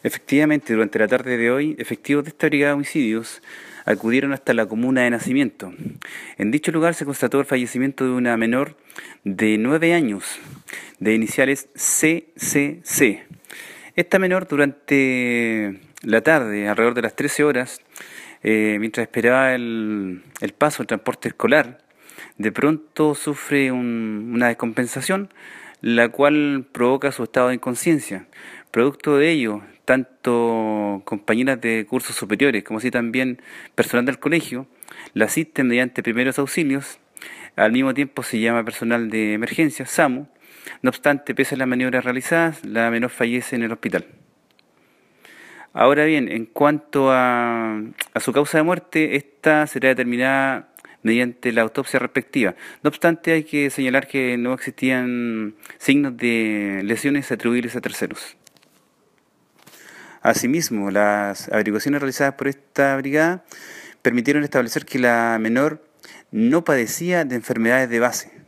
Efectivamente, durante la tarde de hoy, efectivos de esta brigada de homicidios acudieron hasta la comuna de Nacimiento. En dicho lugar se constató el fallecimiento de una menor de 9 años, de iniciales CCC. Esta menor durante la tarde, alrededor de las 13 horas, mientras esperaba el paso, el transporte escolar, de pronto sufre una descompensación, la cual provoca su estado de inconsciencia. Producto de ello, tanto compañeras de cursos superiores como así también personal del colegio la asisten mediante primeros auxilios. Al mismo tiempo se llama personal de emergencia, SAMU. No obstante, pese a las maniobras realizadas, la menor fallece en el hospital. Ahora bien, en cuanto a su causa de muerte, esta será determinada mediante la autopsia respectiva. No obstante, hay que señalar que no existían signos de lesiones atribuibles a terceros. Asimismo, las averiguaciones realizadas por esta brigada permitieron establecer que la menor no padecía de enfermedades de base,